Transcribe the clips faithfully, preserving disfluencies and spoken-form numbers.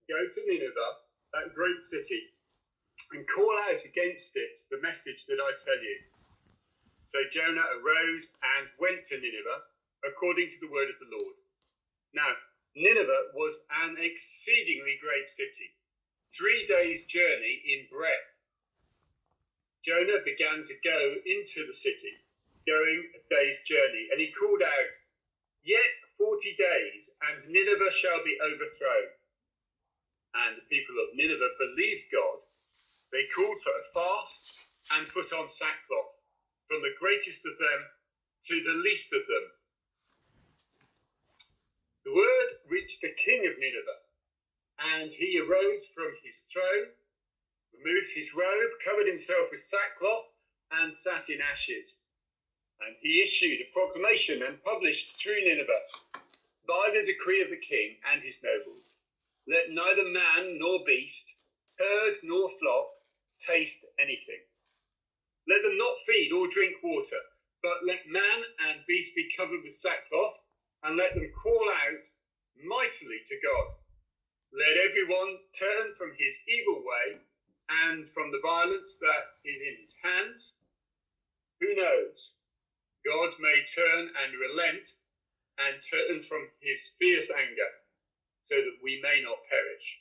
go to Nineveh, that great city, and call out against it the message that I tell you. So Jonah arose and went to Nineveh, according to the word of the Lord. Now, Nineveh was an exceedingly great city, three days' journey in breadth. Jonah began to go into the city, going a day's journey, and he called out, "Yet forty days, and Nineveh shall be overthrown." And the people of Nineveh believed God. They called for a fast and put on sackcloth, from the greatest of them to the least of them. The word reached the king of Nineveh, and he arose from his throne, removed his robe, covered himself with sackcloth, and sat in ashes. And he issued a proclamation and published through Nineveh, by the decree of the king and his nobles, let neither man nor beast, herd nor flock, taste anything. Let them not feed or drink water, but let man and beast be covered with sackcloth, and let them call out mightily to God. Let everyone turn from his evil way and from the violence that is in his hands. Who knows? God may turn and relent and turn from his fierce anger, so that we may not perish.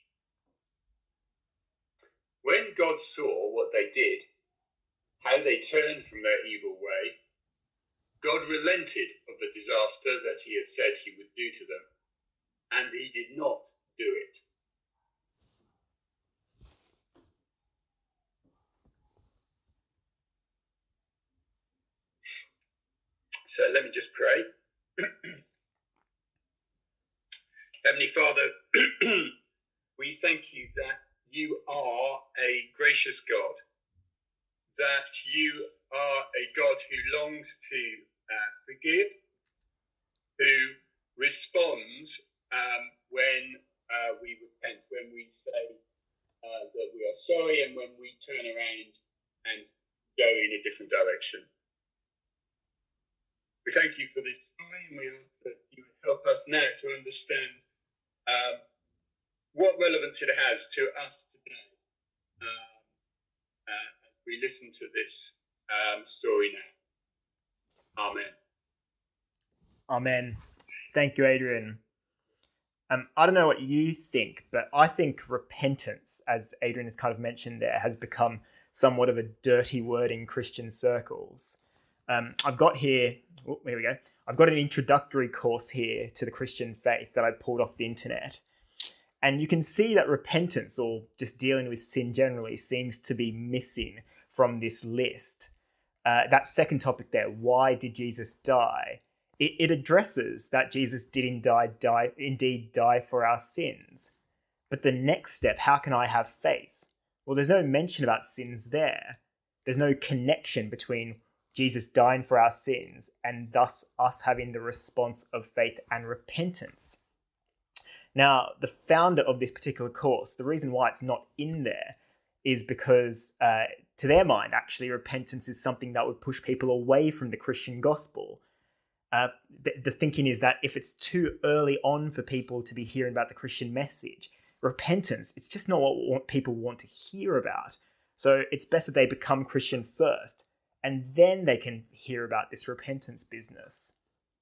When God saw what they did, how they turned from their evil way, God relented of the disaster that he had said he would do to them, and he did not do it. So let me just pray. Heavenly Father, we thank you that you are a gracious God, that you are a God who longs to uh, forgive, who responds um, when uh, we repent, when we say uh, that we are sorry, and when we turn around and go in a different direction. We thank you for this story, and we ask that you would help us now to understand um, what relevance it has to us today um, uh, as we listen to this um, story now. Amen. Amen. Thank you, Adrian. Um, I don't know what you think, but I think repentance, as Adrian has kind of mentioned there, has become somewhat of a dirty word in Christian circles. Um, I've got here, oh, here we go. I've got an introductory course here to the Christian faith that I pulled off the internet. And you can see that repentance, or just dealing with sin generally, seems to be missing from this list. Uh, that second topic there, why did Jesus die? It, it addresses that Jesus did indeed die, die, indeed die for our sins. But the next step, how can I have faith? Well, there's no mention about sins there. There's no connection between Jesus dying for our sins and thus us having the response of faith and repentance. Now, the founder of this particular course, the reason why it's not in there is because, uh, to their mind, actually, repentance is something that would push people away from the Christian gospel. Uh, the, the thinking is that if it's too early on for people to be hearing about the Christian message, repentance, it's just not what people want to hear about. So it's best that they become Christian first, and then they can hear about this repentance business.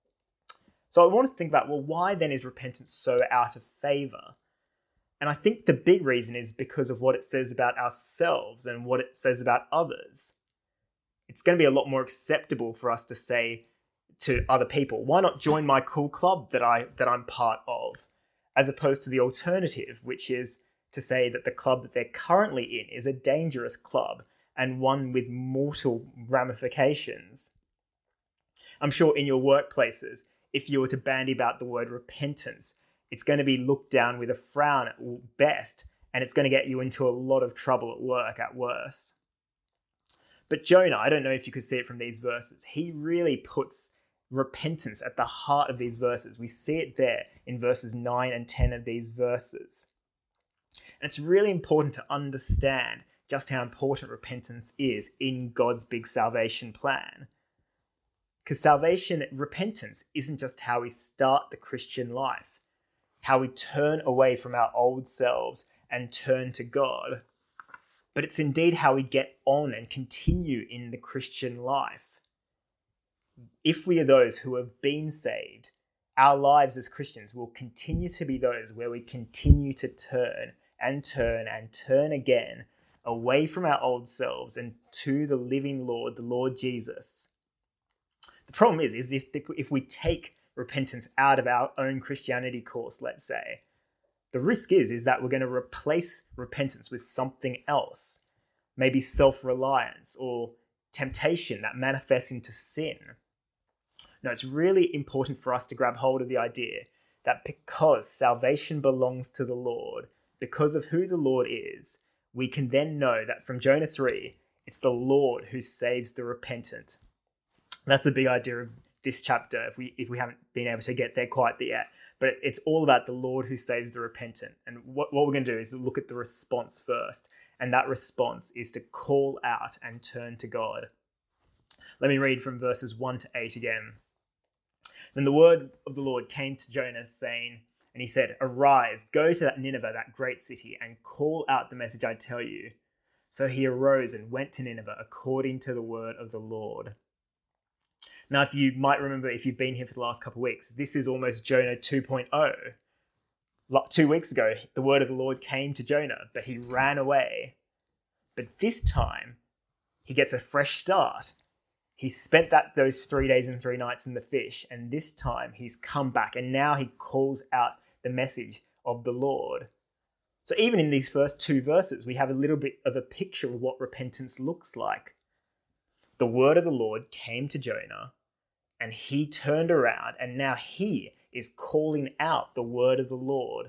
So I want to think about, well, why then is repentance so out of favor? And I think the big reason is because of what it says about ourselves and what it says about others. It's going to be a lot more acceptable for us to say to other people, why not join my cool club that, I, that I'm part of? As opposed to the alternative, which is to say that the club that they're currently in is a dangerous club and one with mortal ramifications. I'm sure in your workplaces, if you were to bandy about the word repentance, it's going to be looked down with a frown at best, and it's going to get you into a lot of trouble at work at worst. But Jonah, I don't know if you could see it from these verses, he really puts repentance at the heart of these verses. We see it there in verses nine and ten of these verses. And it's really important to understand just how important repentance is in God's big salvation plan. Because salvation, repentance, isn't just how we start the Christian life. how we turn away from our old selves and turn to God, but it's indeed how we get on and continue in the Christian life. If we are those who have been saved, our lives as Christians will continue to be those where we continue to turn and turn and turn again away from our old selves and to the living Lord, the Lord Jesus. The problem is, is if, if we take repentance out of our own Christianity course, let's say, the risk is, is that we're going to replace repentance with something else, maybe self-reliance or temptation that manifests into sin. No, it's really important for us to grab hold of the idea that because salvation belongs to the Lord, because of who the Lord is, we can then know that from Jonah three, it's the Lord who saves the repentant. That's the big idea of this chapter, if we if we haven't been able to get there quite yet. But it's all about the Lord who saves the repentant. And what, what we're going to do is look at the response first. And that response is to call out and turn to God. Let me read from verses one to eight again. Then the word of the Lord came to Jonah, saying, and he said, "Arise, go to that Nineveh, that great city, and call out the message I tell you." So he arose and went to Nineveh according to the word of the Lord. Now, if you might remember, if you've been here for the last couple of weeks, this is almost Jonah two point oh. Two weeks ago, the word of the Lord came to Jonah, but he ran away. But this time, he gets a fresh start. He spent that those three days and three nights in the fish, and this time he's come back, and now he calls out the message of the Lord. So even in these first two verses, we have a little bit of a picture of what repentance looks like. The word of the Lord came to Jonah, and he turned around, and now he is calling out the word of the Lord.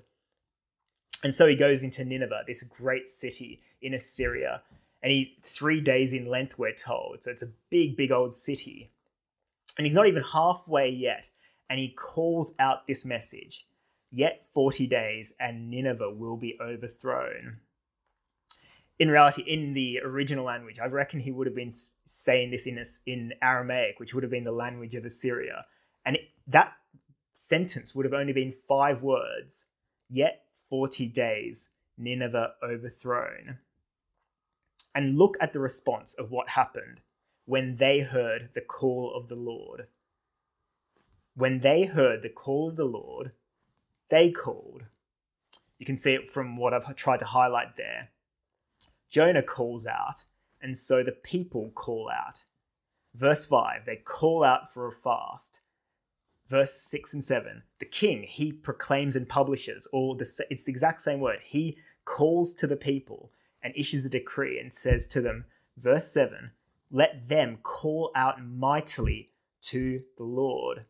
And so he goes into Nineveh, this great city in Assyria, and he's three days in length, we're told. So it's a big, big old city. And he's not even halfway yet, and he calls out this message. Yet forty days, and Nineveh will be overthrown. In reality, in the original language, I reckon he would have been saying this in, in Aramaic, which would have been the language of Assyria. And it, that sentence would have only been five words. Yet forty days, Nineveh overthrown. And look at the response of what happened when they heard the call of the Lord. When they heard the call of the Lord, they called. You can see it from what I've tried to highlight there. Jonah calls out, and so the people call out. Verse five, they call out for a fast. Verse six and seven, the king, he proclaims and publishes, or the, it's the exact same word. He calls to the people and issues a decree and says to them, verse seven, let them call out mightily to the Lord.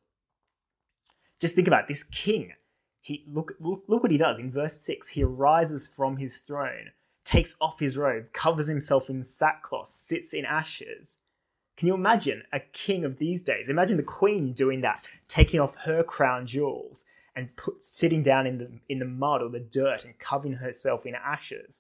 Just think about it, this king. He look, look, look what he does. In verse six, he arises from his throne, takes off his robe, covers himself in sackcloth, sits in ashes. Can you imagine a king of these days? Imagine the queen doing that, taking off her crown jewels and put, sitting down in the, in the mud or the dirt and covering herself in ashes.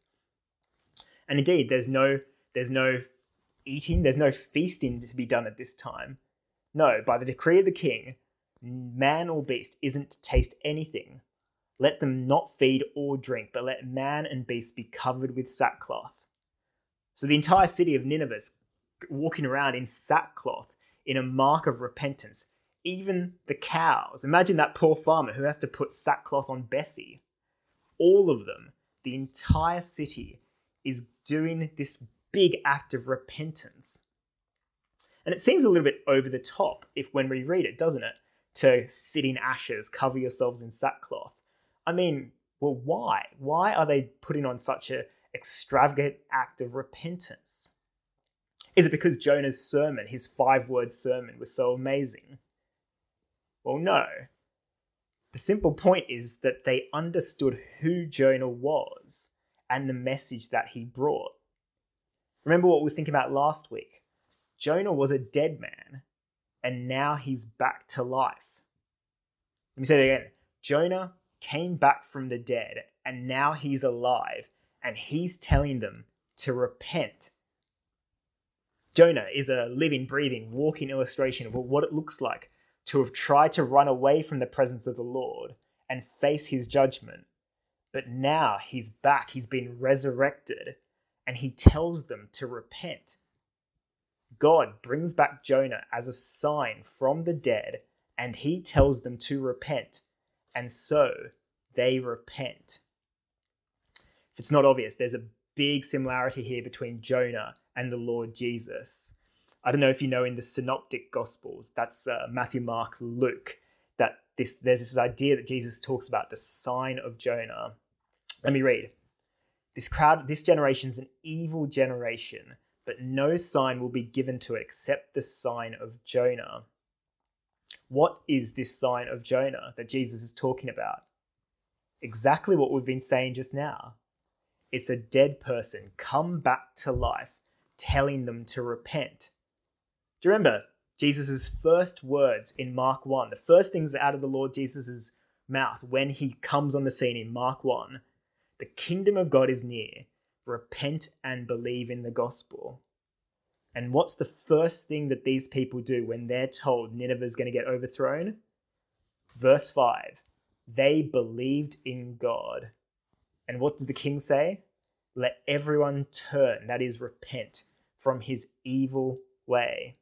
And indeed, there's no, there's no eating, there's no feasting to be done at this time. No, by the decree of the king, man or beast isn't to taste anything. Let them not feed or drink, but let man and beast be covered with sackcloth. So the entire city of Nineveh is walking around in sackcloth in a mark of repentance. Even the cows. Imagine that poor farmer who has to put sackcloth on Bessie. All of them, the entire city, is doing this big act of repentance. And it seems a little bit over the top if when we read it, doesn't it? To sit in ashes, cover yourselves in sackcloth. I mean, well, why? Why are they putting on such an extravagant act of repentance? Is it because Jonah's sermon, his five-word sermon, was so amazing? Well, no. The simple point is that they understood who Jonah was and the message that he brought. Remember what we were thinking about last week? Jonah was a dead man, and now he's back to life. Let me say that again. Jonah came back from the dead, and now he's alive, and he's telling them to repent. Jonah is a living, breathing, walking illustration of what it looks like to have tried to run away from the presence of the Lord, and face his judgment. But now he's back, he's been resurrected, and he tells them to repent. God brings back Jonah as a sign from the dead, and he tells them to repent, and so they repent. If it's not obvious, there's a big similarity here between Jonah and the Lord Jesus. I don't know if you know in the Synoptic Gospels, that's uh, Matthew, Mark, Luke, that this there's this idea that Jesus talks about the sign of Jonah. Let me read. This crowd, this generation is an evil generation, but no sign will be given to it except the sign of Jonah. What is this sign of Jonah that Jesus is talking about? Exactly what we've been saying just now. It's a dead person come back to life, telling them to repent. Do you remember Jesus' first words in Mark one? The first things out of the Lord Jesus' mouth when he comes on the scene in Mark one. The kingdom of God is near. Repent and believe in the gospel. And what's the first thing that these people do when they're told Nineveh is going to get overthrown? Verse five. They believed in God. And what did the king say? Let everyone turn, that is, repent, from his evil way.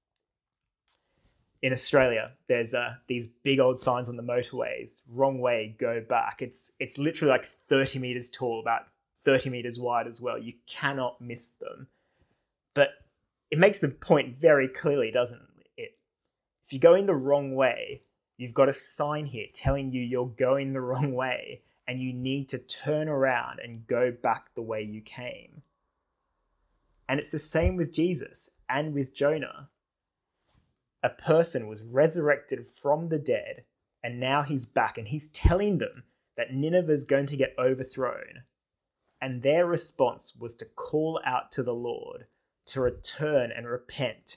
In Australia, there's uh, these big old signs on the motorways, wrong way, go back. It's it's literally like thirty meters tall, about thirty meters wide as well. You cannot miss them. But it makes the point very clearly, doesn't it? If you're going the wrong way, you've got a sign here telling you you're going the wrong way and you need to turn around and go back the way you came. And it's the same with Jesus and with Jonah. A person was resurrected from the dead, and now he's back, and he's telling them that Nineveh is going to get overthrown. And their response was to call out to the Lord, to return and repent.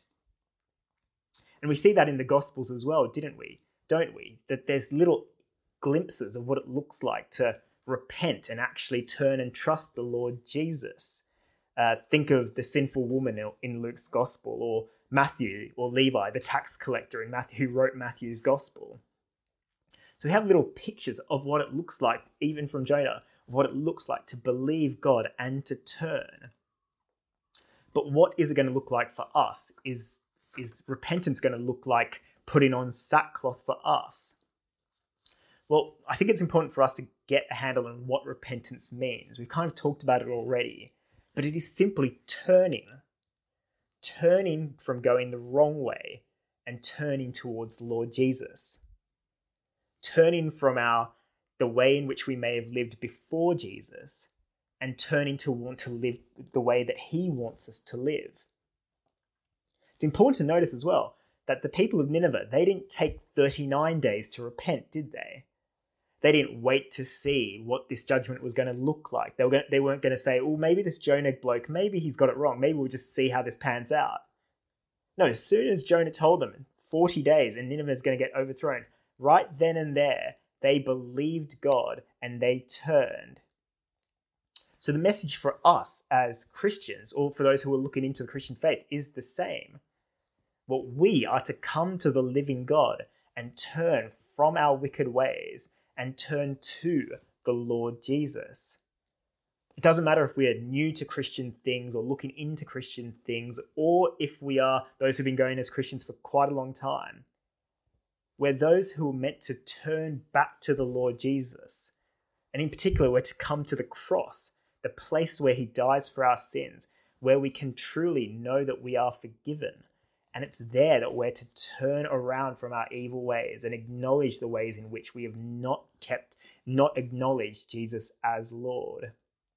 And we see that in the Gospels as well, didn't we? Don't we? That there's little glimpses of what it looks like to repent and actually turn and trust the Lord Jesus. Uh, think of the sinful woman in Luke's Gospel, or Matthew or Levi, the tax collector in Matthew, who wrote Matthew's Gospel. So we have little pictures of what it looks like, even from Jonah, of what it looks like to believe God and to turn. But what is it going to look like for us? Is, is repentance going to look like putting on sackcloth for us? Well, I think it's important for us to get a handle on what repentance means. We've kind of talked about it already, but it is simply turning. Turning from going the wrong way and turning towards the Lord Jesus. Turning from our the way in which we may have lived before Jesus and turning to want to live the way that he wants us to live. It's important to notice as well that the people of Nineveh, they didn't take thirty-nine days to repent, did they? They didn't wait to see what this judgment was going to look like. They, were going, they weren't going to say, oh, maybe this Jonah bloke, maybe he's got it wrong. Maybe we'll just see how this pans out. No, as soon as Jonah told them, forty days and Nineveh is going to get overthrown, right then and there, they believed God and they turned. So the message for us as Christians, or for those who are looking into the Christian faith, is the same. What we are to come to the living God and turn from our wicked ways and turn to the Lord Jesus. It doesn't matter if we are new to Christian things or looking into Christian things, or if we are those who've been going as Christians for quite a long time. We're those who are meant to turn back to the Lord Jesus. And in particular, we're to come to the cross, the place where he dies for our sins, where we can truly know that we are forgiven. And it's there that we're to turn around from our evil ways and acknowledge the ways in which we have not kept, not acknowledged Jesus as Lord.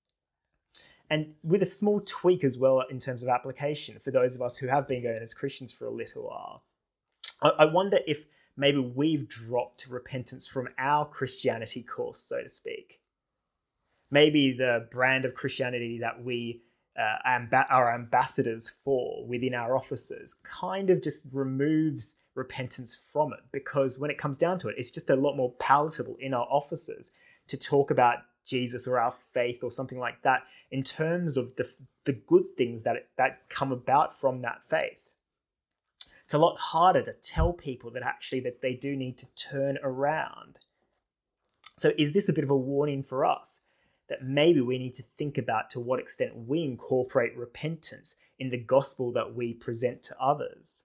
And with a small tweak as well in terms of application for those of us who have been going as Christians for a little while, I wonder if maybe we've dropped repentance from our Christianity course, so to speak. Maybe the brand of Christianity that we Uh, amb- our ambassadors for within our offices kind of just removes repentance from it, because when it comes down to it, it's just a lot more palatable in our offices to talk about Jesus or our faith or something like that in terms of the the good things that it, that come about from that faith. It's a lot harder to tell people that actually that they do need to turn around. So is this a bit of a warning for us that maybe we need to think about to what extent we incorporate repentance in the gospel that we present to others?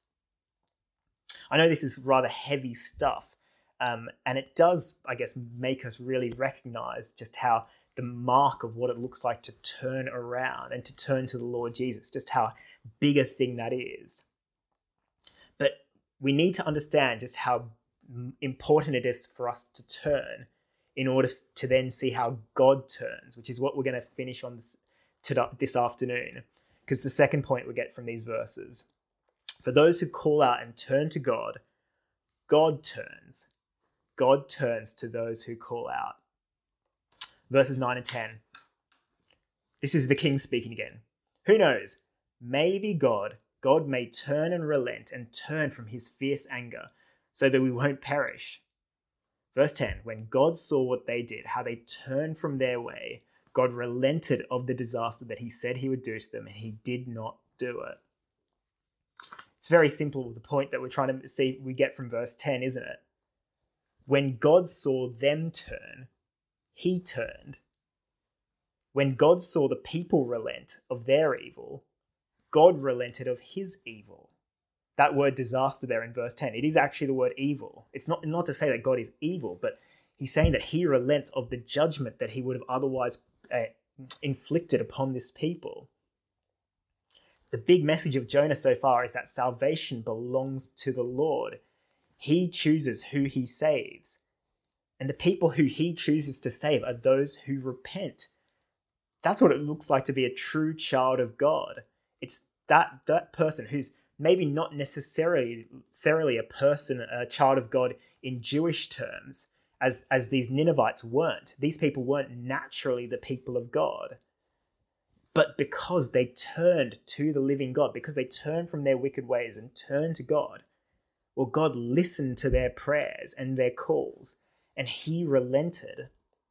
I know this is rather heavy stuff, um, and it does, I guess, make us really recognize just how the mark of what it looks like to turn around and to turn to the Lord Jesus, just how big a thing that is. But we need to understand just how important it is for us to turn in order to then see how God turns, which is what we're going to finish on this, this afternoon. Because the second point we get from these verses, for those who call out and turn to God, God turns. God turns to those who call out. Verses nine and ten. This is the king speaking again. Who knows? Maybe God, God may turn and relent and turn from his fierce anger so that we won't perish. Verse ten. When God saw what they did, how they turned from their way, God relented of the disaster that he said he would do to them, and he did not do it. It's very simple, the point that we're trying to see we get from verse ten, isn't it? When God saw them turn, he turned. When God saw the people relent of their evil, God relented of his evil. That word disaster there in verse ten, it is actually the word evil. It's not, not to say that God is evil, but he's saying that he relents of the judgment that he would have otherwise uh, inflicted upon this people. The big message of Jonah so far is that salvation belongs to the Lord. He chooses who he saves. And the people who he chooses to save are those who repent. That's what it looks like to be a true child of God. It's that, that person who's maybe not necessarily, necessarily a person, a child of God in Jewish terms, as, as these Ninevites weren't. These people weren't naturally the people of God. But because they turned to the living God, because they turned from their wicked ways and turned to God, well, God listened to their prayers and their calls, and he relented.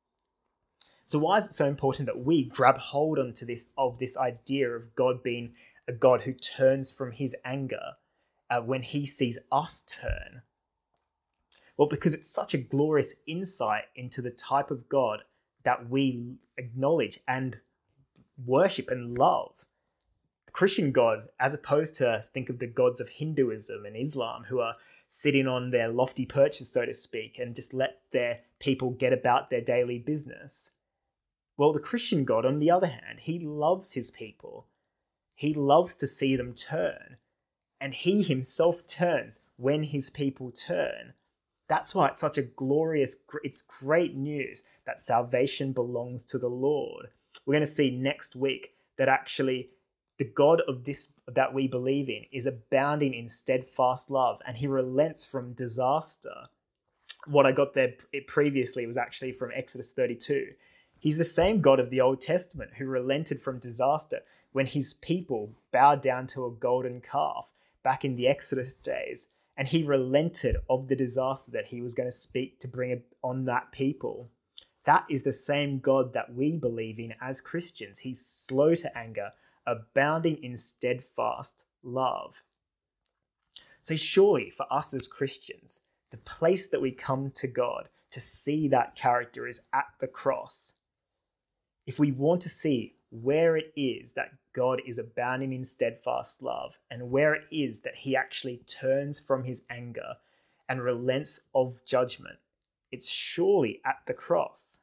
So why is it so important that we grab hold onto this, of this idea of God being a God who turns from his anger uh, when he sees us turn? Well, because it's such a glorious insight into the type of God that we acknowledge and worship and love. The Christian God, as opposed to think of the gods of Hinduism and Islam, who are sitting on their lofty perches, so to speak, and just let their people get about their daily business. Well, the Christian God, on the other hand, he loves his people. He loves to see them turn, and he himself turns when his people turn. That's why it's such a glorious, it's great news that salvation belongs to the Lord. We're going to see next week that actually the God of this that we believe in is abounding in steadfast love, and he relents from disaster. What I got there previously was actually from Exodus thirty-two. He's the same God of the Old Testament who relented from disaster when his people bowed down to a golden calf back in the Exodus days, and he relented of the disaster that he was going to speak to bring on that people. That is the same God that we believe in as Christians. He's slow to anger, abounding in steadfast love. So surely for us as Christians, the place that we come to God to see that character is at the cross. If we want to see where it is that God is abounding in steadfast love and where it is that he actually turns from his anger and relents of judgment, it's surely at the cross.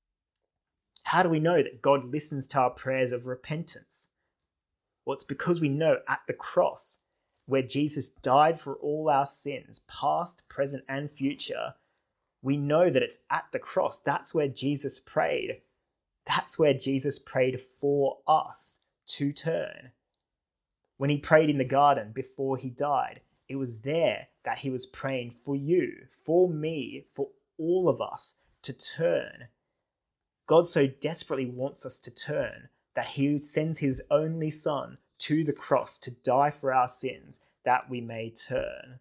How do we know that God listens to our prayers of repentance? Well, it's because we know at the cross, where Jesus died for all our sins, past, present, and future, we know that it's at the cross. That's where Jesus prayed. That's where Jesus prayed for us to turn. When he prayed in the garden before he died, it was there that he was praying for you, for me, for all of us to turn. God so desperately wants us to turn that he sends his only son to the cross to die for our sins that we may turn.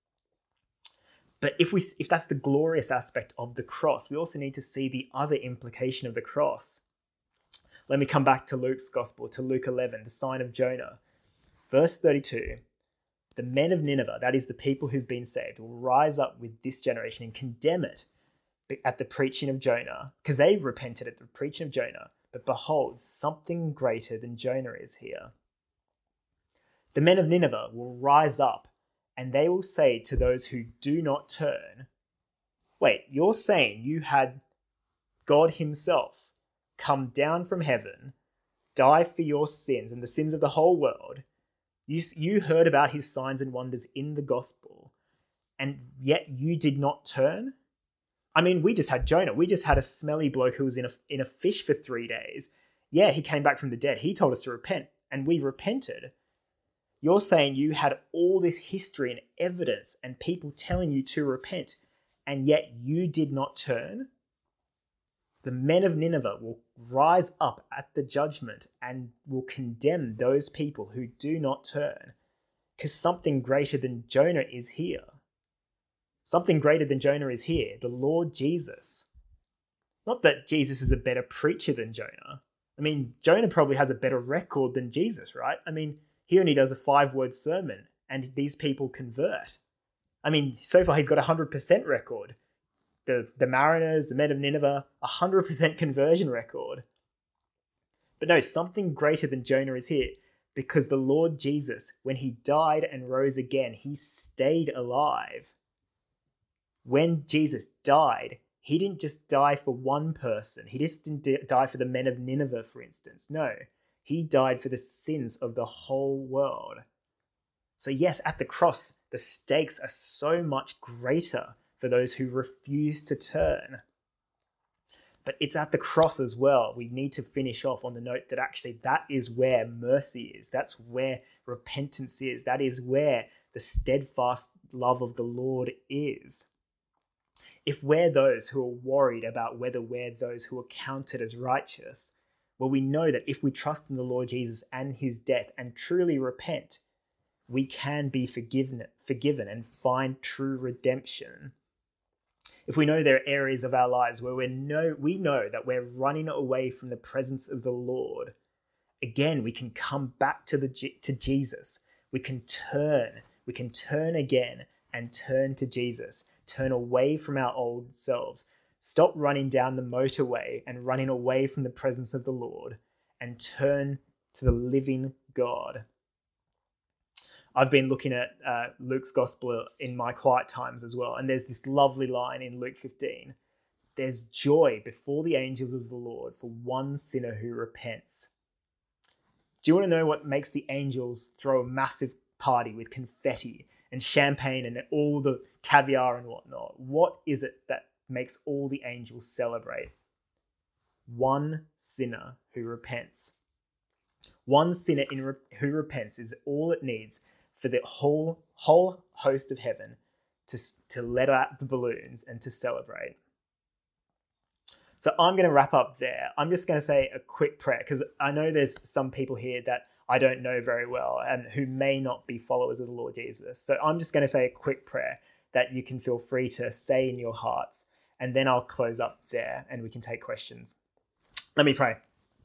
But if we, if that's the glorious aspect of the cross, we also need to see the other implication of the cross. Let me come back to Luke's gospel, to Luke eleven, the sign of Jonah. Verse thirty-two, the men of Nineveh, that is the people who've been saved, will rise up with this generation and condemn it, at the preaching of Jonah, because they repented at the preaching of Jonah, but behold, something greater than Jonah is here. The men of Nineveh will rise up, and they will say to those who do not turn, wait, you're saying you had God himself come down from heaven, die for your sins and the sins of the whole world. You, you heard about his signs and wonders in the gospel, and yet you did not turn? I mean, we just had Jonah. We just had a smelly bloke who was in a, in a fish for three days. Yeah, he came back from the dead. He told us to repent, and we repented. You're saying you had all this history and evidence and people telling you to repent, and yet you did not turn? The men of Nineveh will rise up at the judgment and will condemn those people who do not turn, because something greater than Jonah is here. Something greater than Jonah is here, the Lord Jesus. Not that Jesus is a better preacher than Jonah. I mean, Jonah probably has a better record than Jesus, right? I mean, he only does a five-word sermon, and these people convert. I mean, so far he's got a one hundred percent record. The, the Mariners, the men of Nineveh, a one hundred percent conversion record. But no, something greater than Jonah is here, because the Lord Jesus, when he died and rose again, he stayed alive. When Jesus died, he didn't just die for one person. He just didn't die for the men of Nineveh, for instance. No, he died for the sins of the whole world. So yes, at the cross, the stakes are so much greater for those who refuse to turn. But it's at the cross as well. We need to finish off on the note that actually that is where mercy is. That's where repentance is. That is where the steadfast love of the Lord is. If we're those who are worried about whether we're those who are counted as righteous, well, we know that if we trust in the Lord Jesus and his death and truly repent, we can be forgiven, forgiven and find true redemption. If we know there are areas of our lives where we know, we know that we're running away from the presence of the Lord, again, we can come back to the to Jesus. We can turn. We can turn again and turn to Jesus. Turn away from our old selves. Stop running down the motorway and running away from the presence of the Lord, and turn to the living God. I've been looking at uh, Luke's gospel in my quiet times as well, and there's this lovely line in Luke fifteen. There's joy before the angels of the Lord for one sinner who repents. Do you want to know what makes the angels throw a massive party with confetti and champagne and all the caviar and whatnot? What is it that makes all the angels celebrate? One sinner who repents. One sinner in re- who repents is all it needs for the whole whole host of heaven to, to let out the balloons and to celebrate. So I'm going to wrap up there. I'm just going to say a quick prayer, because I know there's some people here that I don't know very well and who may not be followers of the Lord Jesus. So I'm just going to say a quick prayer that you can feel free to say in your hearts, and then I'll close up there and we can take questions. Let me pray.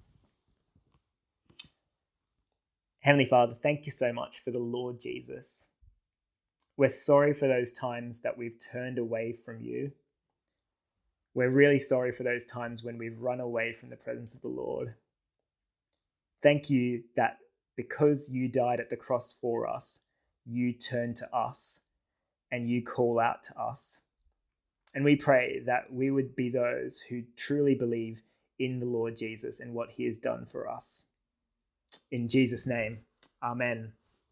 Heavenly Father, thank you so much for the Lord Jesus. We're sorry for those times that we've turned away from you. We're really sorry for those times when we've run away from the presence of the Lord. Thank you that because you died at the cross for us, you turn to us and you call out to us. And we pray that we would be those who truly believe in the Lord Jesus and what he has done for us. In Jesus' name, amen.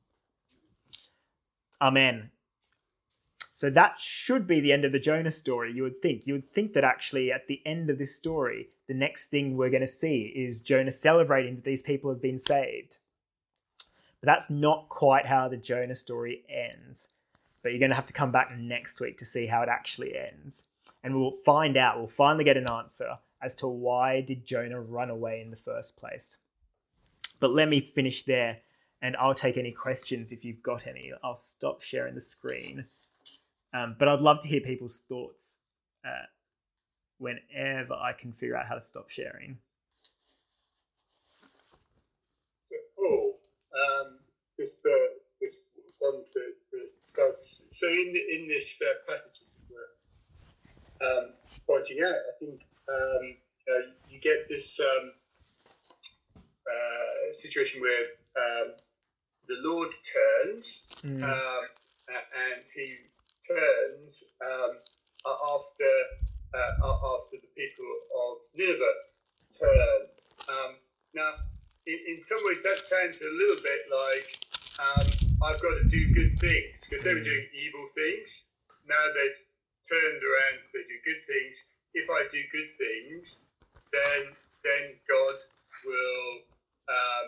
Amen. So that should be the end of the Jonah story, you would think. You would think that actually at the end of this story, the next thing we're going to see is Jonah celebrating that these people have been saved. But that's not quite how the Jonah story ends. But you're going to have to come back next week to see how it actually ends. And we'll find out, we'll finally get an answer as to why did Jonah run away in the first place. But let me finish there, and I'll take any questions if you've got any. I'll stop sharing the screen. Um, but I'd love to hear people's thoughts uh, whenever I can figure out how to stop sharing. So, Paul, um, just uh, this one to, to start. So, in in this uh, passage, as it were, um, pointing out. I think um, uh, you get this um, uh, situation where um, the Lord turns, Mm. um, and he turns um, after uh, after the people of Nineveh turn. Um, now, in, in some ways, that sounds a little bit like um, I've got to do good things, because they were doing evil things. Now they've turned around, they do good things. If I do good things, then then God will um,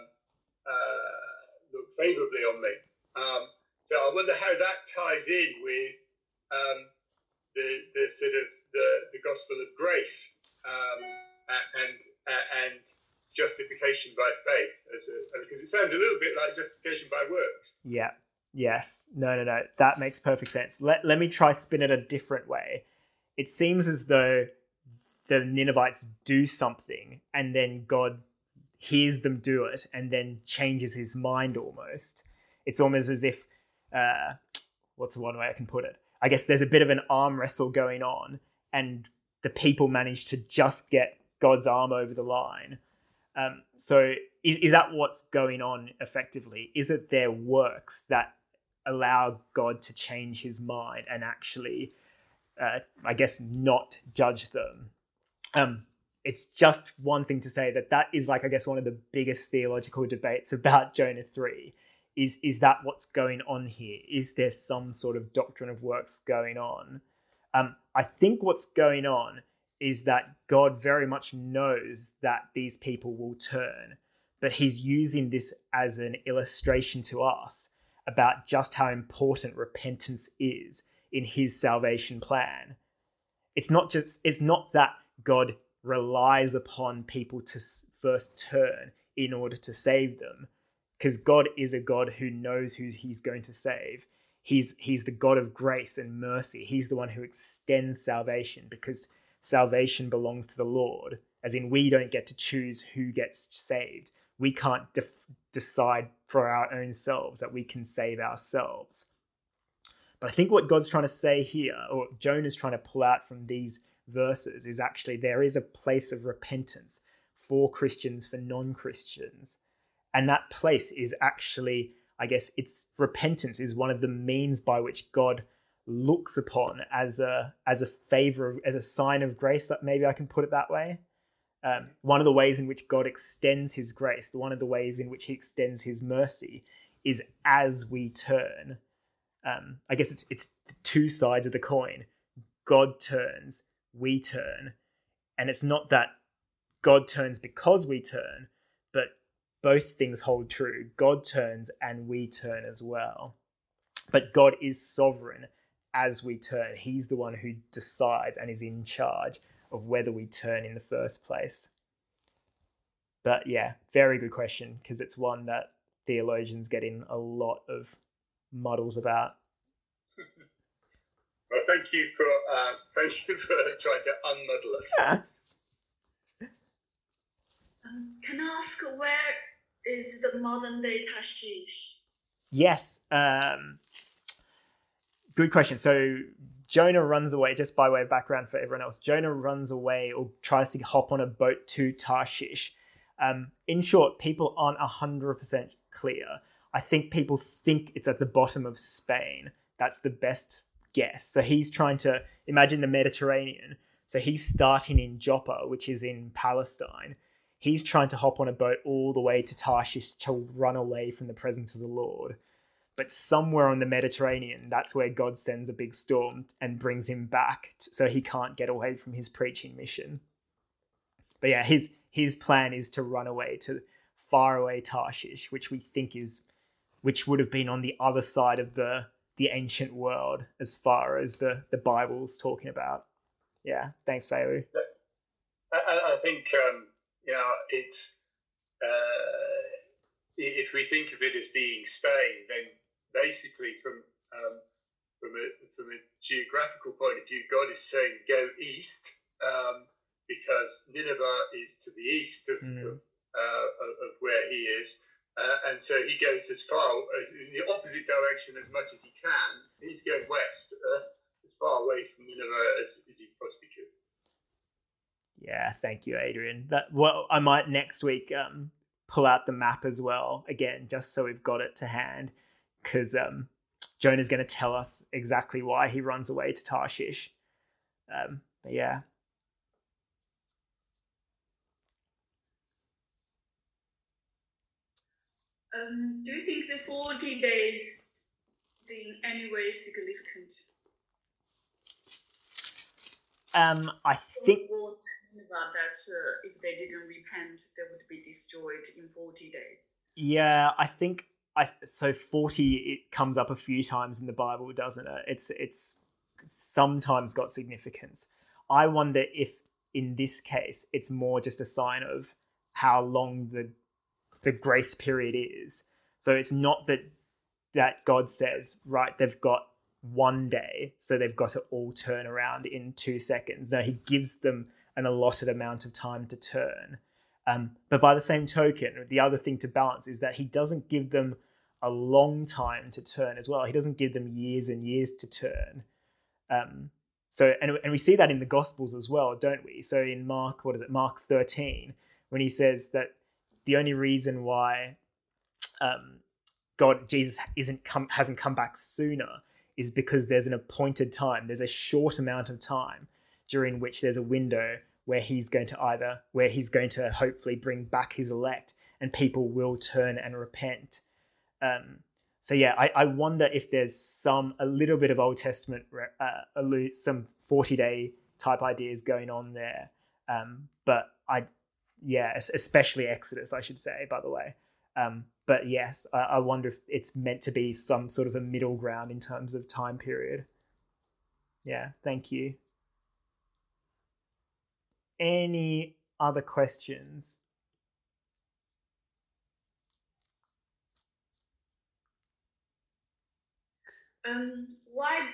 uh, look favourably on me. Um, so I wonder how that ties in with um, the the sort of the, the gospel of grace um, and and justification by faith, as a, because it sounds a little bit like justification by works. Yeah. Yes. No, no, no. That makes perfect sense. Let, let me try spin it a different way. It seems as though the Ninevites do something and then God hears them do it and then changes his mind almost. It's almost as if, uh, what's the one way I can put it? I guess there's a bit of an arm wrestle going on and the people manage to just get God's arm over the line. Um, so is, is that what's going on effectively? Is it their works that allow God to change his mind and actually, uh, I guess, not judge them? Um, it's just one thing to say that that is like, I guess, one of the biggest theological debates about Jonah three. Is, is that what's going on here? Is there some sort of doctrine of works going on? Um, I think what's going on is that God very much knows that these people will turn, but he's using this as an illustration to us about just how important repentance is in his salvation plan. It's not just, it's not that God relies upon people to first turn in order to save them, because God is a God who knows who he's going to save. He's, he's the God of grace and mercy. He's the one who extends salvation, because salvation belongs to the Lord, as in we don't get to choose who gets saved. We can't de- decide for our own selves that we can save ourselves. But I think what God's trying to say here, or Jonah's trying to pull out from these verses, is actually there is a place of repentance for Christians, for non-Christians. And that place is actually, I guess, it's repentance is one of the means by which God looks upon as a as a favor, as a sign of grace. Maybe I can put it that way. Um, one of the ways in which God extends his grace, one of the ways in which he extends his mercy, is as we turn. Um, I guess it's it's two sides of the coin. God turns, we turn, and it's not that God turns because we turn, but both things hold true. God turns and we turn as well. But God is sovereign as we turn. He's the one who decides and is in charge of whether we turn in the first place. But yeah, very good question, because it's one that theologians get in a lot of muddles about. Well, thank you for uh, thank you for trying to unmuddle us. um, can I ask where is the modern day Tarshish? Yes. Um, good question. So Jonah runs away, just by way of background for everyone else. Jonah runs away or tries to hop on a boat to Tarshish. Um, in short, people aren't one hundred percent clear. I think people think it's at the bottom of Spain. That's the best guess. So he's trying to imagine the Mediterranean. So he's starting in Joppa, which is in Palestine. He's trying to hop on a boat all the way to Tarshish to run away from the presence of the Lord. But somewhere on the Mediterranean, that's where God sends a big storm and brings him back, so he can't get away from his preaching mission. But yeah, his his plan is to run away to faraway Tarshish, which we think is, which would have been on the other side of the the ancient world, as far as the the Bible's talking about. Yeah, thanks, Feilu. I, I think um, you know it's uh, if we think of it as being Spain, then basically from um, from a from a geographical point of view, God is saying go east. Um, because Nineveh is to the east of, mm. of, uh, of where he is. Uh, and so he goes as far, uh, in the opposite direction as much as he can. He's going west. Uh, as far away from Nineveh as, as he possibly could. Yeah, thank you, Adrian. That well, I might next week um, pull out the map as well again, just so we've got it to hand, because um, Jonah's going to tell us exactly why he runs away to Tarshish. Um, but yeah. Um, do you think the forty days is in any way significant? Um, I think Warned Nineveh that uh, if they didn't repent, they would be destroyed in forty days. Yeah, I think I so forty it comes up a few times in the Bible, doesn't it? It's it's sometimes got significance. I wonder if in this case it's more just a sign of how long the the grace period is. So it's not that that God says, right, they've got one day, so they've got to all turn around in two seconds. No, he gives them an allotted amount of time to turn. Um, but by the same token, the other thing to balance is that he doesn't give them a long time to turn as well. He doesn't give them years and years to turn. Um, so, and, and we see that in the Gospels as well, don't we? So in Mark, what is it, Mark thirteen, when he says that the only reason why um, God, Jesus isn't come, hasn't come back sooner is because there's an appointed time. There's a short amount of time during which there's a window where he's going to either, where he's going to hopefully bring back his elect and people will turn and repent. Um, so yeah, I, I wonder if there's some, a little bit of Old Testament, uh, some forty day type ideas going on there. Um, but I, yeah, especially Exodus, I should say, by the way. Um, but yes, I, I wonder if it's meant to be some sort of a middle ground in terms of time period. Yeah, thank you. Any other questions? Um, why,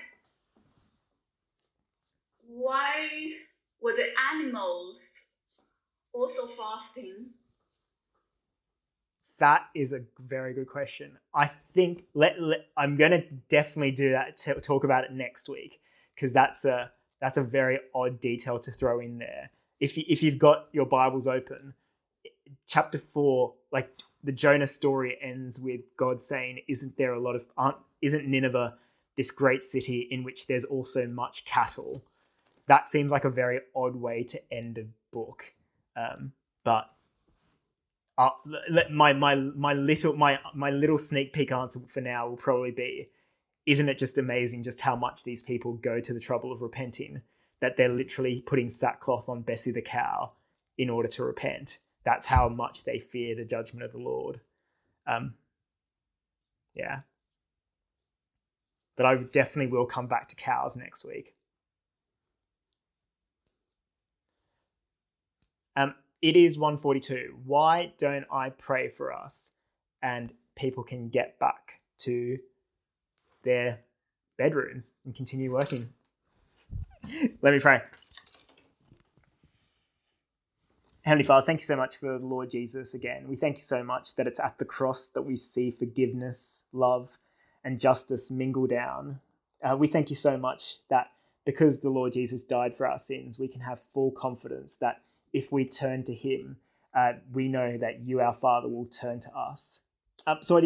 why were the animals also fasting? That is a very good question. I think let, let I'm going to definitely do that. To talk about it next week, because that's a that's a very odd detail to throw in there. If you, if you've got your Bibles open, chapter four, like the Jonah story ends with God saying, "Isn't there a lot of aren't, isn't Nineveh this great city in which there's also much cattle?" That seems like a very odd way to end a book, um, but. Uh, my my my little my my little sneak peek answer for now will probably be, isn't it just amazing just how much these people go to the trouble of repenting, that they're literally putting sackcloth on Bessie the cow in order to repent. That's how much they fear the judgment of the Lord. Um, yeah. But I definitely will come back to cows next week. Um, It is one forty-two. Why don't I pray for us and people can get back to their bedrooms and continue working? Let me pray. Heavenly Father, thank you so much for the Lord Jesus again. We thank you so much that it's at the cross that we see forgiveness, love, and justice mingle down. Uh, we thank you so much that because the Lord Jesus died for our sins, we can have full confidence that if we turn to him, uh, we know that you, our Father, will turn to us. Um, so I